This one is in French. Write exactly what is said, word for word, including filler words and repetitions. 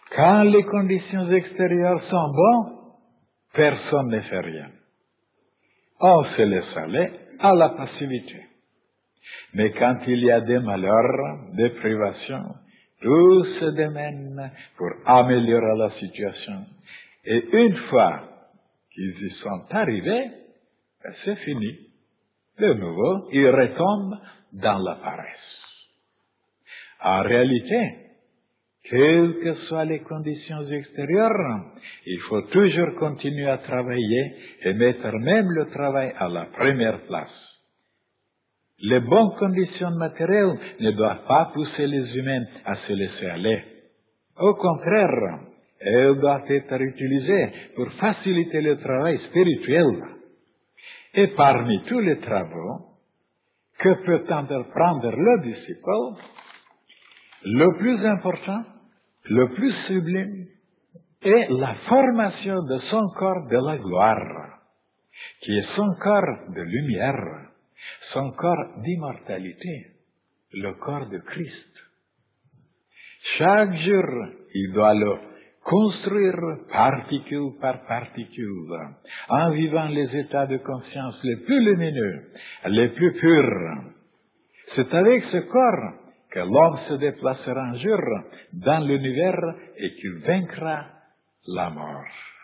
Quand les conditions extérieures sont bonnes, personne ne fait rien. On se laisse aller à la passivité. Mais quand il y a des malheurs, des privations, tout se démène pour améliorer la situation. Et une fois qu'ils y sont arrivés, c'est fini. De nouveau, ils retombent dans la paresse. En réalité, quelles que soient les conditions extérieures, il faut toujours continuer à travailler et mettre même le travail à la première place. Les bonnes conditions matérielles ne doivent pas pousser les humains à se laisser aller. Au contraire, elles doivent être utilisées pour faciliter le travail spirituel. Et parmi tous les travaux que peut entreprendre le disciple, le plus important, le plus sublime, est la formation de son corps de la gloire, qui est son corps de lumière, son corps d'immortalité, le corps de Christ. Chaque jour, il doit le construire particule par particule, en vivant les états de conscience les plus lumineux, les plus purs. C'est avec ce corps que l'homme se déplacera un jour dans l'univers et qu'il vaincra la mort.